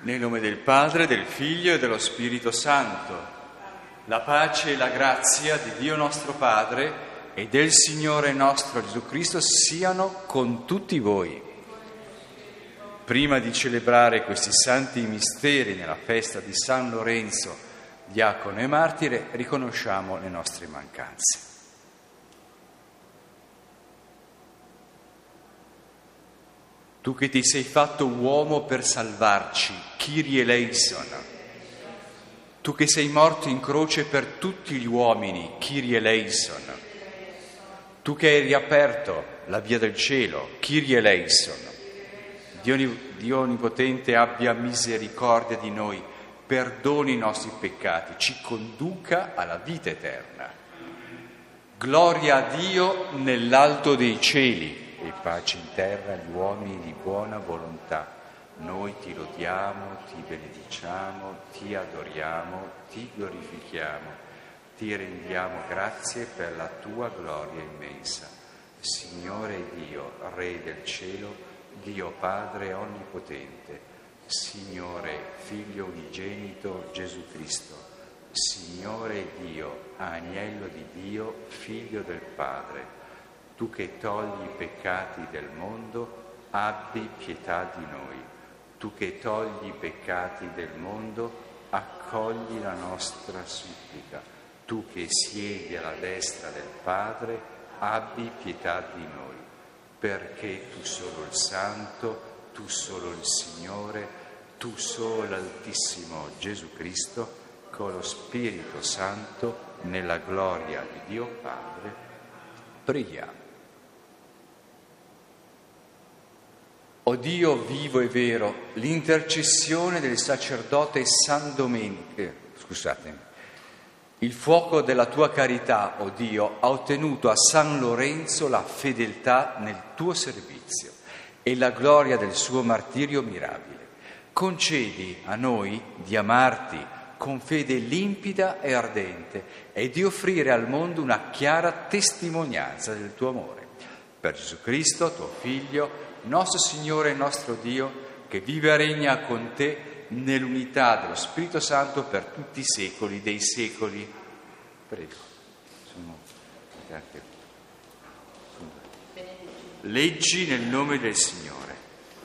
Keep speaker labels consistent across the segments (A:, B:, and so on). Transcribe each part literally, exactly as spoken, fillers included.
A: Nel nome del Padre, del Figlio e dello Spirito Santo, la pace e la grazia di Dio nostro Padre e del Signore nostro Gesù Cristo siano con tutti voi. Prima di celebrare questi santi misteri nella festa di San Lorenzo, diacono e martire, riconosciamo le nostre mancanze. Tu che ti sei fatto uomo per salvarci, Kyrie eleison. Tu che sei morto in croce per tutti gli uomini, Kyrie eleison. Tu che hai riaperto la via del cielo, Kyrie eleison. Dio, Dio Onnipotente abbia misericordia di noi, perdoni i nostri peccati, ci conduca alla vita eterna. Gloria a Dio nell'alto dei cieli e pace in terra agli uomini di buona volontà. Noi ti lodiamo, ti benediciamo, ti adoriamo, ti glorifichiamo, ti rendiamo grazie per la tua gloria immensa. Signore Dio, Re del cielo, Dio Padre onnipotente, Signore Figlio unigenito Gesù Cristo, Signore Dio, Agnello di Dio, Figlio del Padre, tu che togli i peccati del mondo, abbi pietà di noi. Tu che togli i peccati del mondo, accogli la nostra supplica. Tu che siedi alla destra del Padre, abbi pietà di noi. Perché tu solo il Santo, tu solo il Signore, tu solo l'Altissimo Gesù Cristo, con lo Spirito Santo, nella gloria di Dio Padre, preghiamo. O Dio vivo e vero, l'intercessione del sacerdote San Domenico, eh, scusatemi, il fuoco della tua carità, o Dio, ha ottenuto a San Lorenzo la fedeltà nel tuo servizio e la gloria del suo martirio mirabile. Concedi a noi di amarti con fede limpida e ardente e di offrire al mondo una chiara testimonianza del tuo amore. Per Gesù Cristo, tuo Figlio, nostro Signore e nostro Dio, che vive e regna con te nell'unità dello Spirito Santo per tutti i secoli dei secoli. Prego. Leggi nel nome del Signore.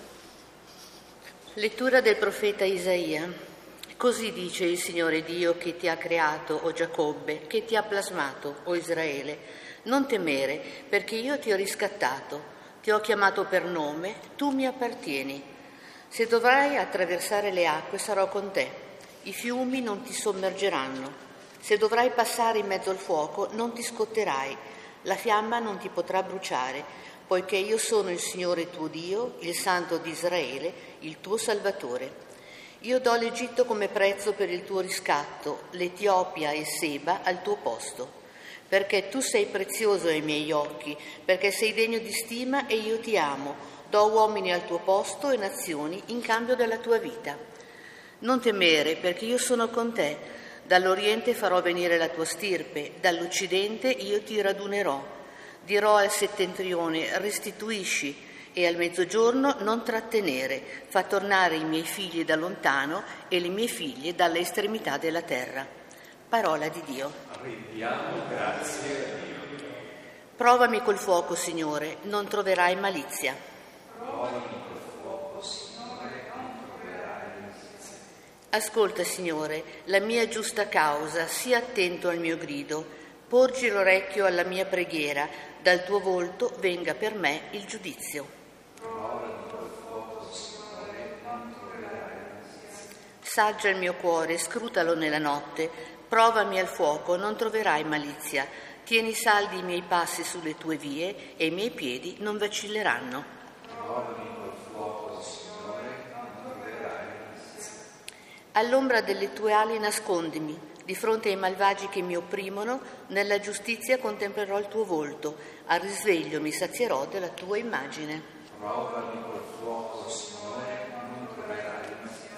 B: Lettura del profeta Isaia. Così dice il Signore Dio che ti ha creato, o Giacobbe, che ti ha plasmato, o Israele. Non temere, perché io ti ho riscattato. Ti ho chiamato per nome, tu mi appartieni. Se dovrai attraversare le acque, sarò con te. I fiumi non ti sommergeranno. Se dovrai passare in mezzo al fuoco, non ti scotterai. La fiamma non ti potrà bruciare, poiché io sono il Signore tuo Dio, il Santo di Israele, il tuo Salvatore. Io do l'Egitto come prezzo per il tuo riscatto, l'Etiopia e Seba al tuo posto. Perché tu sei prezioso ai miei occhi, perché sei degno di stima e io ti amo. Do uomini al tuo posto e nazioni in cambio della tua vita. Non temere, perché io sono con te. Dall'Oriente farò venire la tua stirpe, dall'Occidente io ti radunerò. Dirò al settentrione, restituisci, e al mezzogiorno non trattenere. Fa tornare i miei figli da lontano e le mie figlie dalle estremità della terra. Parola di Dio.
A: Rendiamo grazie a Dio.
B: Provami col fuoco, Signore, non troverai malizia.
A: Provami col fuoco, Signore, non troverai malizia.
B: Ascolta, Signore, la mia giusta causa, sii attento al mio grido. Porgi l'orecchio alla mia preghiera, dal tuo volto venga per me il giudizio.
A: Provami col fuoco, Signore, non troverai malizia.
B: Saggia il mio cuore, scrutalo nella notte. Provami al fuoco, non troverai malizia. Tieni saldi i miei passi sulle tue vie e i miei piedi non vacilleranno.
A: Provami col fuoco, Signore, non troverai malizia.
B: All'ombra delle tue ali nascondimi. Di fronte ai malvagi che mi opprimono, nella giustizia contemplerò il tuo volto. Al risveglio mi sazierò della tua immagine.
A: Provami col fuoco, Signore, non troverai malizia.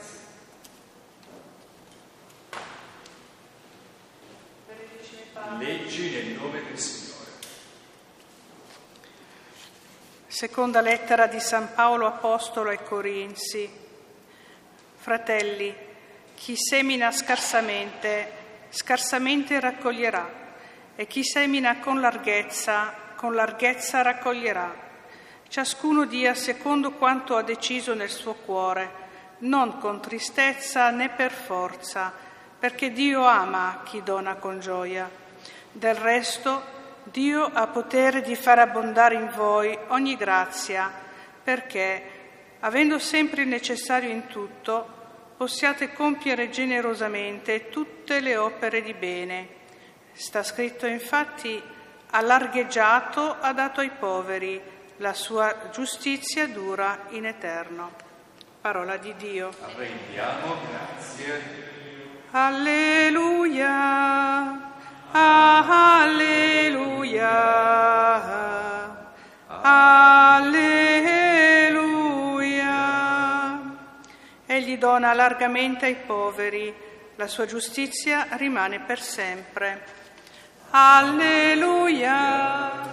A: Leggi nel nome del Signore.
C: Seconda lettera di San Paolo Apostolo ai Corinzi. Fratelli, chi semina scarsamente, scarsamente raccoglierà, e chi semina con larghezza, con larghezza raccoglierà. Ciascuno dia secondo quanto ha deciso nel suo cuore, non con tristezza né per forza, perché Dio ama chi dona con gioia. Del resto, Dio ha potere di far abbondare in voi ogni grazia, perché, avendo sempre il necessario in tutto, possiate compiere generosamente tutte le opere di bene. Sta scritto infatti: ha largheggiato, ha dato ai poveri, la sua giustizia dura in eterno. Parola di Dio.
A: Rendiamo grazie.
C: Alleluia, alleluia, alleluia. Egli dona largamente ai poveri, la sua giustizia rimane per sempre. Alleluia.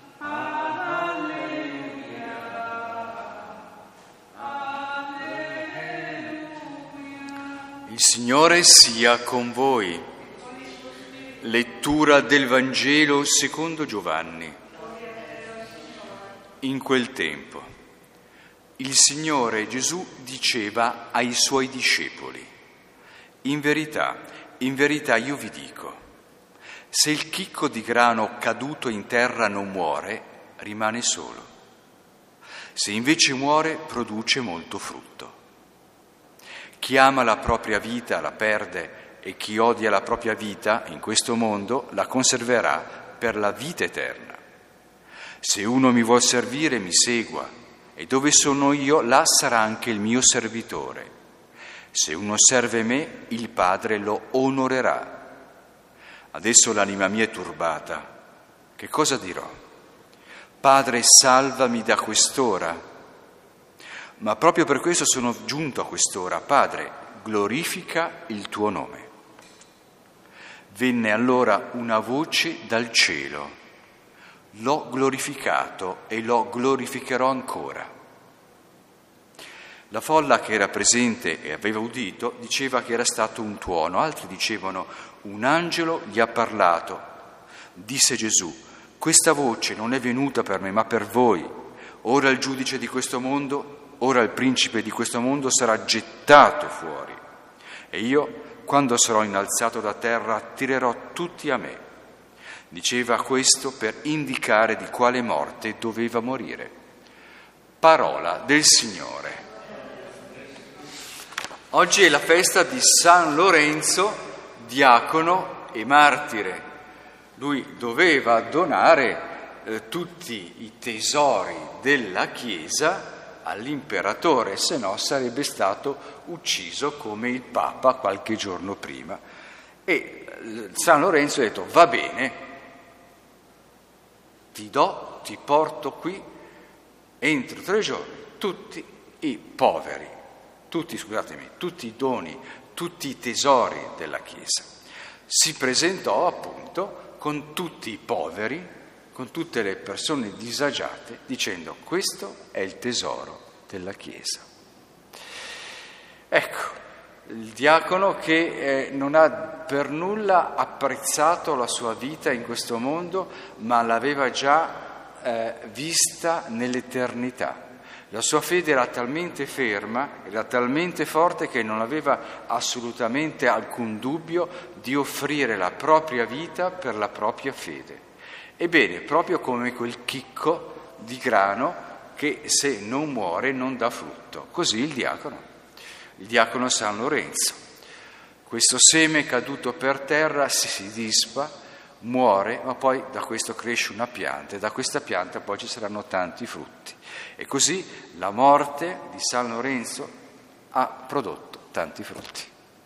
A: Il Signore sia con voi. Lettura del Vangelo secondo Giovanni. In quel tempo, il Signore Gesù diceva ai Suoi discepoli: in verità, in verità io vi dico, se il chicco di grano caduto in terra non muore, rimane solo. Se invece muore, produce molto frutto. Chi ama la propria vita la perde, e chi odia la propria vita in questo mondo la conserverà per la vita eterna. Se uno mi vuol servire, mi segua, e dove sono io, là sarà anche il mio servitore. Se uno serve me, il Padre lo onorerà. Adesso l'anima mia è turbata. Che cosa dirò? Padre, salvami da quest'ora. Ma proprio per questo sono giunto a quest'ora. Padre, glorifica il tuo nome. Venne allora una voce dal cielo: l'ho glorificato e lo glorificherò ancora. La folla che era presente e aveva udito diceva che era stato un tuono, altri dicevano: un angelo gli ha parlato. Disse Gesù: questa voce non è venuta per me, ma per voi. Ora il giudice di questo mondo Ora il principe di questo mondo sarà gettato fuori, e io, quando sarò innalzato da terra, attirerò tutti a me. Diceva questo per indicare di quale morte doveva morire. Parola del Signore. Oggi è la festa di San Lorenzo, diacono e martire. Lui doveva donare eh, tutti i tesori della Chiesa all'imperatore, se no sarebbe stato ucciso come il Papa qualche giorno prima. E San Lorenzo ha detto: va bene, ti do, ti porto qui entro tre giorni tutti i poveri, tutti, scusatemi, tutti i doni, tutti i tesori della Chiesa. Si presentò appunto con tutti i poveri, con tutte le persone disagiate, dicendo: questo è il tesoro della Chiesa. Ecco, il diacono che eh, non ha per nulla apprezzato la sua vita in questo mondo, ma l'aveva già eh, vista nell'eternità. La sua fede era talmente ferma, era talmente forte che non aveva assolutamente alcun dubbio di offrire la propria vita per la propria fede. Ebbene, proprio come quel chicco di grano che se non muore non dà frutto, così il diacono, il diacono San Lorenzo. Questo seme caduto per terra si dispa, muore, ma poi da questo cresce una pianta, e da questa pianta poi ci saranno tanti frutti. E così la morte di San Lorenzo ha prodotto tanti frutti.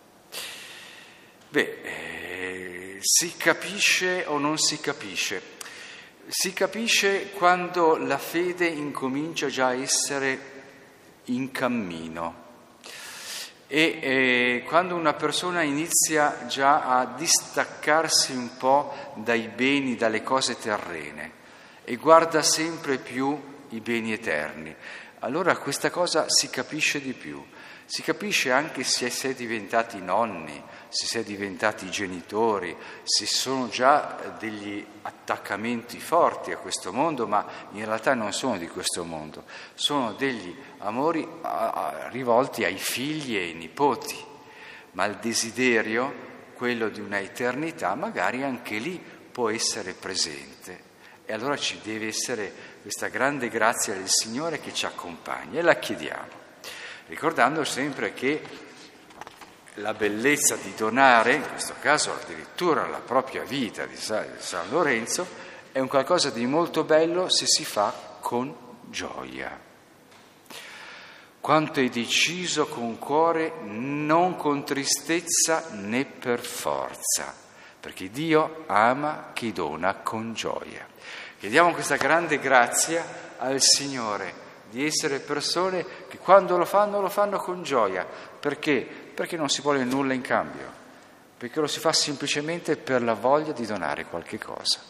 A: Beh, eh, si capisce o non si capisce? Si capisce quando la fede incomincia già a essere in cammino e eh, quando una persona inizia già a distaccarsi un po' dai beni, dalle cose terrene e guarda sempre più i beni eterni. Allora questa cosa si capisce di più.
D: Si capisce anche se si è diventati nonni, se si è diventati genitori, se sono già degli attaccamenti forti a questo mondo, ma in realtà non sono di questo mondo, sono degli amori a, a, rivolti ai figli e ai nipoti, ma il desiderio, quello di una eternità, magari anche lì può essere presente. E allora ci deve essere questa grande grazia del Signore che ci accompagna e la chiediamo, ricordando sempre che la bellezza di donare, in questo caso addirittura la propria vita di San Lorenzo, è un qualcosa di molto bello se si fa con gioia. Quanto è deciso con cuore, non con tristezza né per forza, perché Dio ama chi dona con gioia. Chiediamo questa grande grazia al Signore, di essere persone che quando lo fanno, lo fanno con gioia. Perché? Perché non si vuole nulla in cambio, perché lo si fa semplicemente per la voglia di donare qualche cosa.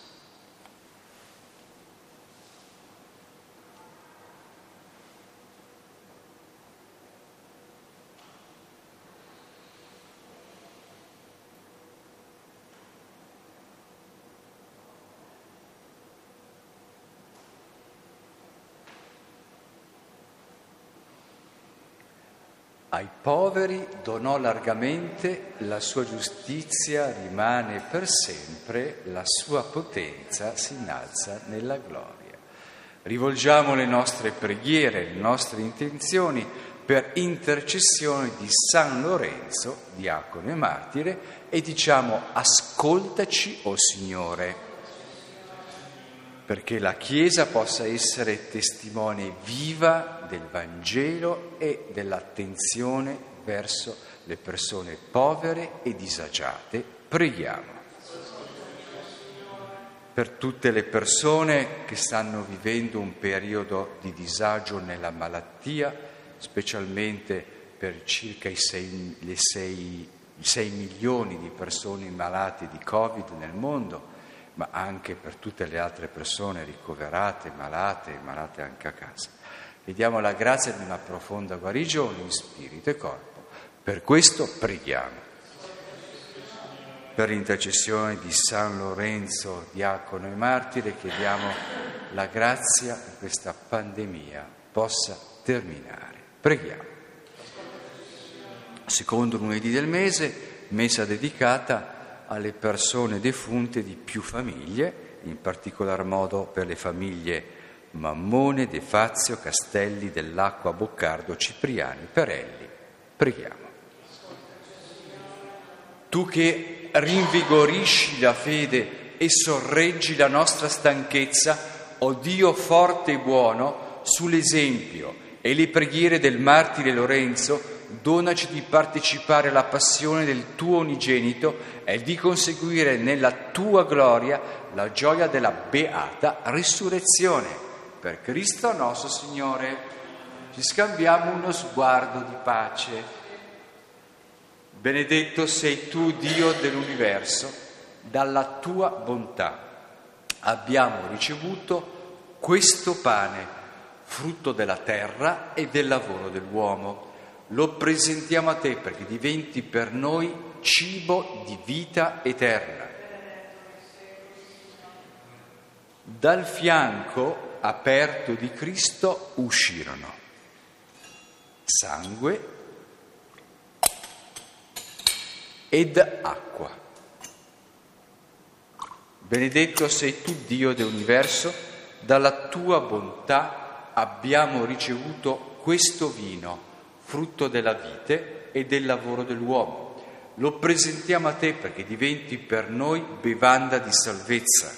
A: Ai poveri donò largamente, la sua giustizia rimane per sempre, la sua potenza si innalza nella gloria. Rivolgiamo le nostre preghiere, le nostre intenzioni per intercessione di San Lorenzo, diacono e martire, e diciamo: ascoltaci, o Signore, perché la Chiesa possa essere testimone viva del Vangelo e dell'attenzione verso le persone povere e disagiate. Preghiamo. Per tutte le persone che stanno vivendo un periodo di disagio nella malattia, specialmente per circa i sei, le sei, i sei milioni di persone malate di Covid nel mondo, ma anche per tutte le altre persone ricoverate, malate, malate anche a casa. Chiediamo la grazia di una profonda guarigione in spirito e corpo. Per questo preghiamo. Per l'intercessione di San Lorenzo, diacono e martire, chiediamo la grazia che questa pandemia possa terminare. Preghiamo. Secondo lunedì del mese, messa dedicata alle persone defunte di più famiglie, in particolar modo per le famiglie Mammone, De Fazio, Castelli, Dell'Acqua, Boccardo, Cipriani, Perelli. Preghiamo. Tu che rinvigorisci la fede e sorreggi la nostra stanchezza, o Dio forte e buono, sull'esempio e le preghiere del martire Lorenzo, donaci di partecipare alla passione del tuo unigenito e di conseguire nella tua gloria la gioia della beata risurrezione. Per Cristo nostro Signore. Ci scambiamo uno sguardo di pace. Benedetto sei tu, Dio dell'universo, dalla tua bontà abbiamo ricevuto questo pane, frutto della terra e del lavoro dell'uomo. Lo presentiamo a te perché diventi per noi cibo di vita eterna. Dal fianco aperto di Cristo uscirono sangue ed acqua. Benedetto sei tu, Dio dell'universo, dalla tua bontà abbiamo ricevuto questo vino, frutto della vite e del lavoro dell'uomo. Lo presentiamo a te perché diventi per noi bevanda di salvezza.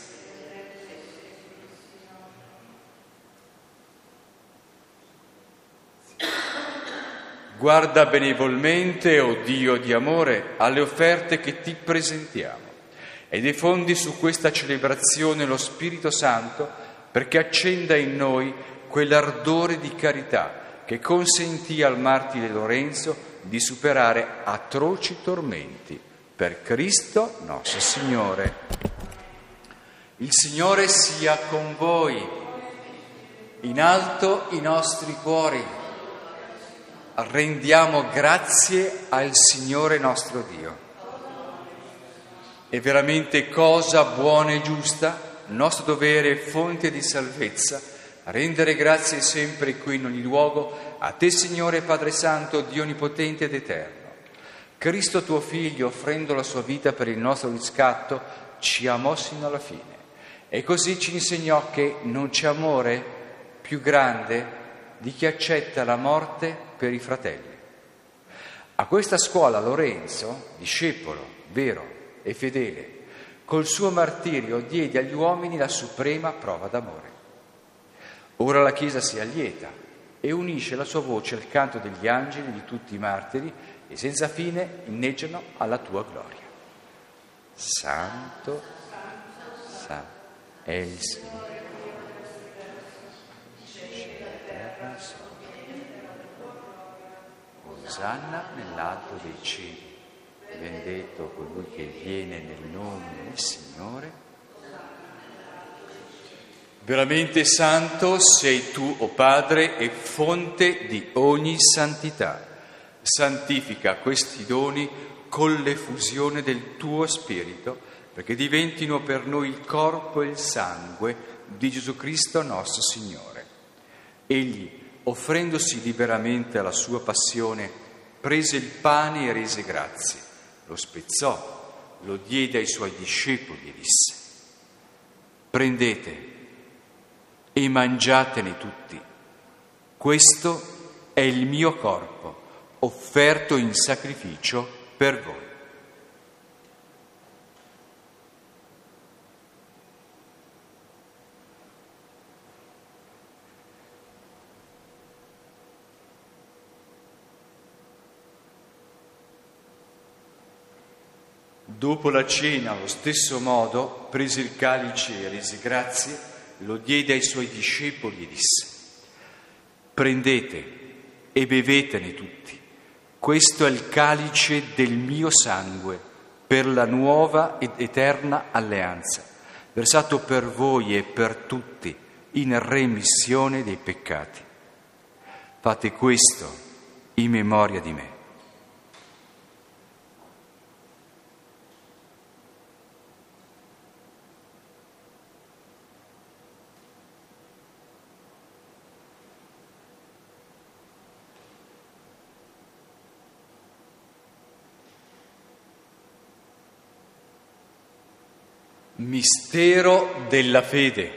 A: Guarda benevolmente, o Dio di amore, alle offerte che ti presentiamo e diffondi su questa celebrazione lo Spirito Santo perché accenda in noi quell'ardore di carità che consentì al martire Lorenzo di superare atroci tormenti. Per Cristo nostro Signore. Il Signore sia con voi. In alto i nostri cuori. rendiamo grazie al Signore nostro Dio. È veramente cosa buona e giusta, nostro dovere e fonte di salvezza, rendere grazie sempre qui in ogni luogo a te, Signore Padre Santo, Dio Onnipotente ed Eterno. Cristo tuo Figlio, offrendo la sua vita per il nostro riscatto, ci amò sino alla fine e così ci insegnò che non c'è amore più grande di chi accetta la morte per i fratelli. A questa scuola Lorenzo, discepolo vero e fedele, col suo martirio diede agli uomini la suprema prova d'amore. Ora la Chiesa si allieta e unisce la sua voce al canto degli angeli di tutti i martiri e senza fine inneggiano alla tua gloria. Santo, Santo è il Signore. Osanna nell'alto dei cieli, benedetto colui che viene nel nome del Signore. Veramente santo sei tu, o Padre, e fonte di ogni santità. Santifica questi doni con l'effusione del tuo Spirito, perché diventino per noi il corpo e il sangue di Gesù Cristo nostro Signore. Egli, offrendosi liberamente alla sua passione, prese il pane e rese grazie, lo spezzò, lo diede ai suoi discepoli e disse: prendete e mangiatene tutti, questo è il mio corpo, offerto in sacrificio per voi. Dopo la cena, allo stesso modo, prese il calice e rese grazie, lo diede ai suoi discepoli e disse: prendete e bevetene tutti, questo è il calice del mio sangue per la nuova ed eterna alleanza, versato per voi e per tutti in remissione dei peccati. Fate questo in memoria di me. Mistero della fede.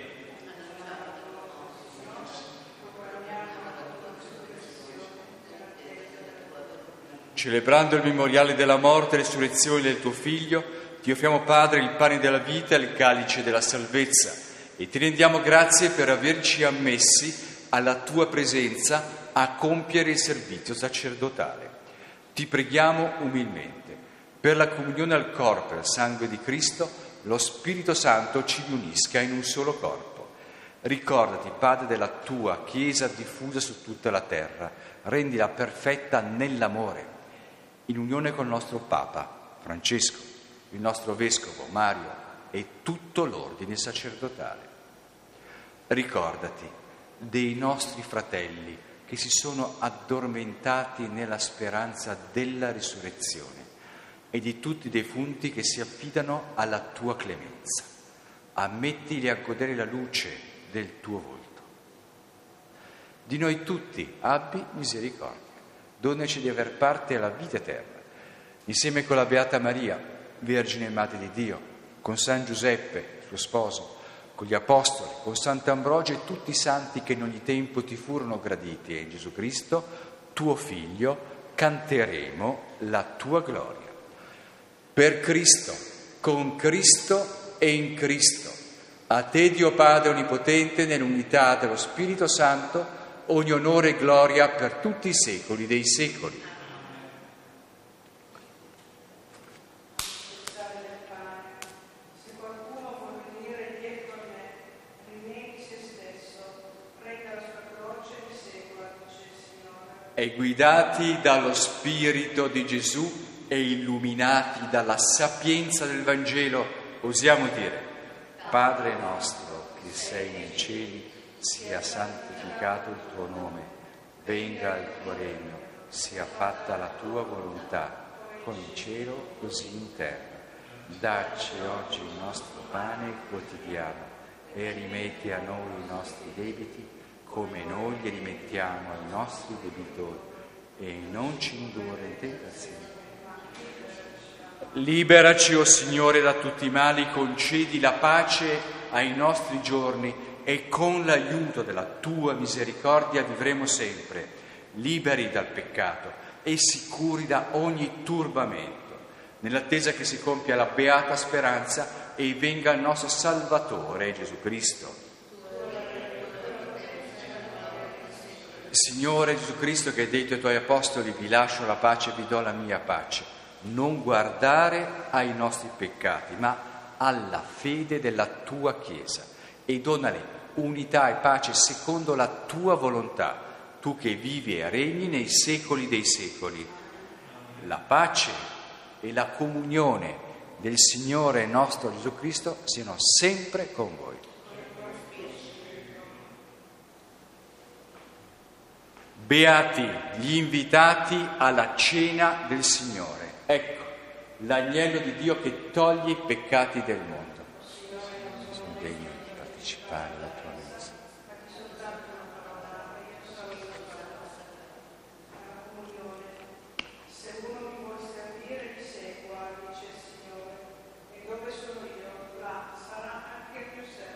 A: Celebrando il memoriale della morte e resurrezione del tuo Figlio, ti offriamo, Padre, il pane della vita e il calice della salvezza e ti rendiamo grazie per averci ammessi alla tua presenza a compiere il servizio sacerdotale. Ti preghiamo umilmente, per la comunione al corpo e al sangue di Cristo, lo Spirito Santo ci riunisca in un solo corpo. Ricordati, Padre, della tua Chiesa diffusa su tutta la terra, rendila perfetta nell'amore, in unione col nostro Papa Francesco, il nostro Vescovo Mario e tutto l'ordine sacerdotale. Ricordati dei nostri fratelli che si sono addormentati nella speranza della risurrezione e di tutti i defunti che si affidano alla tua clemenza. Ammettili a godere la luce del tuo volto. Di noi tutti abbi misericordia, donaci di aver parte alla vita eterna, insieme con la Beata Maria, Vergine Madre di Dio, con San Giuseppe, suo sposo, con gli Apostoli, con Sant'Ambrogio e tutti i santi che in ogni tempo ti furono graditi, e in Gesù Cristo, tuo Figlio, canteremo la tua gloria. Per Cristo, con Cristo e in Cristo, a te Dio Padre Onnipotente, nell'unità dello Spirito Santo, ogni onore e gloria per tutti i secoli dei secoli.
C: Se qualcuno vuol venire dietro a me, rinneghi se stesso, prenda la sua croce e segua, dice il Signore.
A: E guidati dallo Spirito di Gesù e illuminati dalla sapienza del Vangelo, osiamo dire: Padre nostro che sei nei cieli, sia santificato il tuo nome, venga il tuo regno,
D: sia fatta la tua volontà, come in cielo così in terra. Dacci oggi il nostro pane quotidiano e rimetti a noi i nostri debiti come noi li rimettiamo ai nostri debitori, e non ci indurre in tentazione.
A: Liberaci, o Signore, da tutti i mali, concedi la pace ai nostri giorni e con l'aiuto della tua misericordia vivremo sempre, liberi dal peccato e sicuri da ogni turbamento, nell'attesa che si compia la beata speranza e venga il nostro Salvatore Gesù Cristo. Signore Gesù Cristo, che hai detto ai tuoi apostoli: vi lascio la pace, vi do la mia pace, non guardare ai nostri peccati, ma alla fede della tua Chiesa, e donale unità e pace secondo la tua volontà, tu che vivi e regni nei secoli dei secoli. La pace e la comunione del Signore nostro Gesù Cristo siano sempre con voi. Beati gli invitati alla cena del Signore. Ecco, l'agnello di Dio che toglie i peccati del mondo. Sono degno di partecipare alla tua messa.
C: Se uno mi vuol servire, mi segua, dice il Signore, e dove sono io, là sarà anche il mio servo.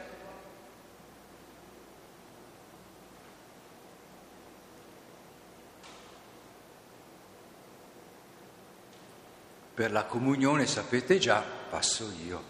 A: Per la comunione, sapete già, passo io.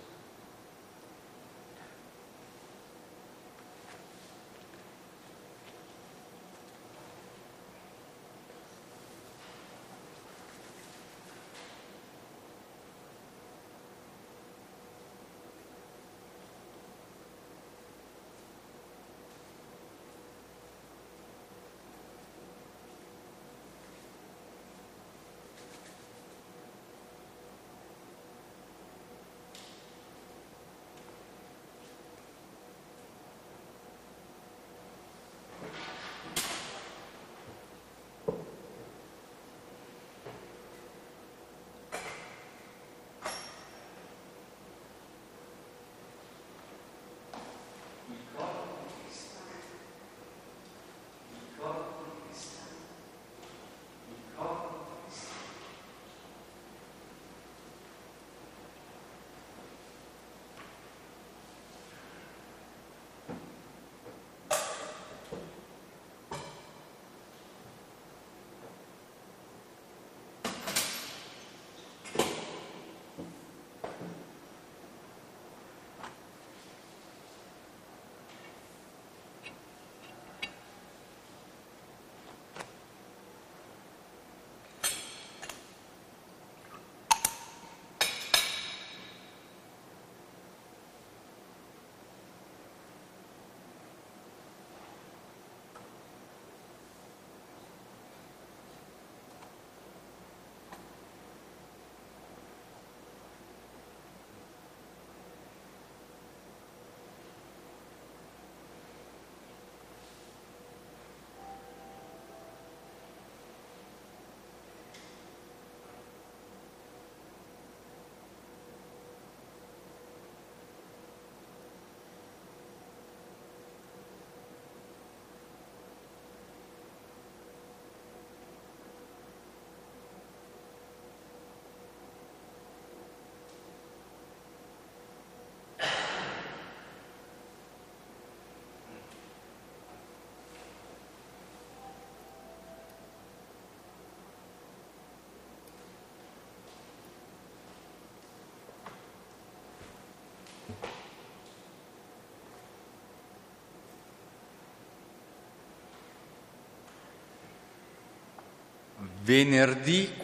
A: Venerdì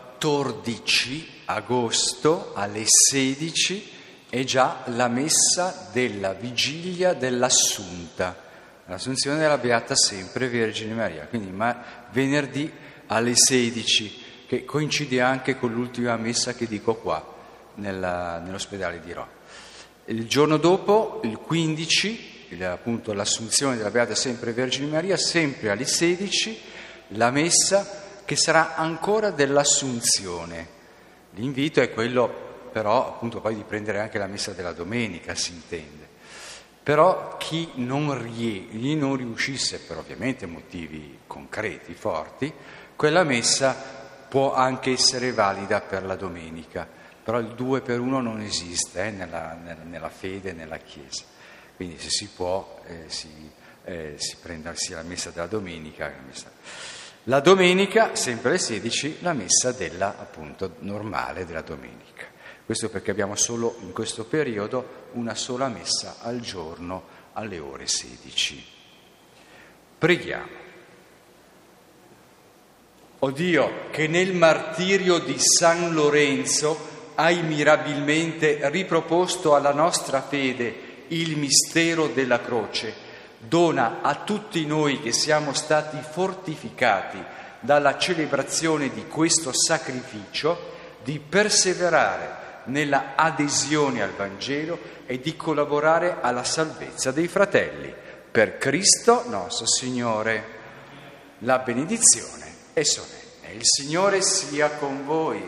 A: quattordici agosto alle sedici è già la messa della vigilia dell'Assunta, l'Assunzione della Beata Sempre Vergine Maria, quindi ma, venerdì alle sedici, che coincide anche con l'ultima messa che dico qua, nella, nell'ospedale di Rho. Il giorno dopo, il quindici, il, appunto l'Assunzione della Beata Sempre Vergine Maria, sempre alle sedici, la messa che sarà ancora dell'Assunzione. L'invito è quello però appunto poi di prendere anche la messa della domenica, si intende. Però chi non, rie- chi non riuscisse, per ovviamente motivi concreti, forti, quella messa può anche essere valida per la domenica, però il due per uno non esiste eh, nella, nella, nella fede, nella Chiesa. Quindi se si può eh, si, eh, si prenda sia la messa della domenica che la messa. La domenica, sempre alle sedici, la messa della, appunto, normale della domenica. Questo perché abbiamo solo in questo periodo una sola messa al giorno alle ore sedici. Preghiamo. O Dio, che nel martirio di San Lorenzo hai mirabilmente riproposto alla nostra fede il mistero della croce, dona a tutti noi che siamo stati fortificati dalla celebrazione di questo sacrificio di perseverare nella adesione al Vangelo e di collaborare alla salvezza dei fratelli. Per Cristo nostro Signore. La benedizione è solenne. Il Signore sia con voi.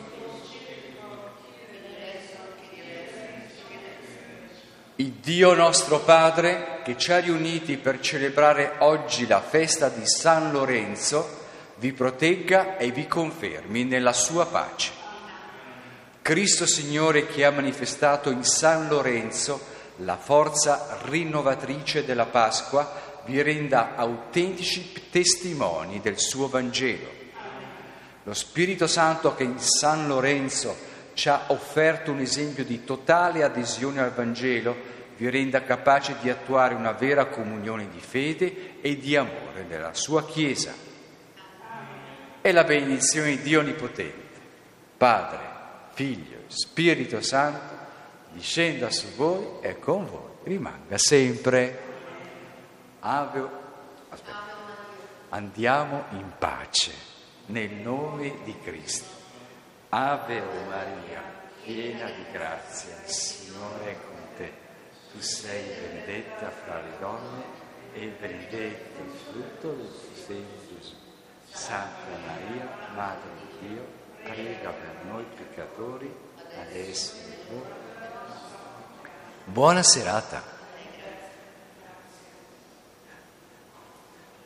A: Il Dio nostro Padre, che ci ha riuniti per celebrare oggi la festa di San Lorenzo, vi protegga e vi confermi nella sua pace. Cristo Signore, che ha manifestato in San Lorenzo la forza rinnovatrice della Pasqua, vi renda autentici testimoni del suo Vangelo. Lo Spirito Santo, che in San Lorenzo ci ha offerto un esempio di totale adesione al Vangelo, vi renda capace di attuare una vera comunione di fede e di amore nella sua Chiesa. E la benedizione di Dio Onnipotente, Padre, Figlio, Spirito Santo, discenda su voi e con voi rimanga sempre. Ave... Aspetta. Andiamo in pace nel nome di Cristo. Ave Maria, piena di grazia, il Signore è con te. Tu sei benedetta fra le donne e benedetto il frutto del tuo seno, Gesù. Santa Maria, Madre di Dio, prega per noi peccatori, adesso e ora. Buona serata.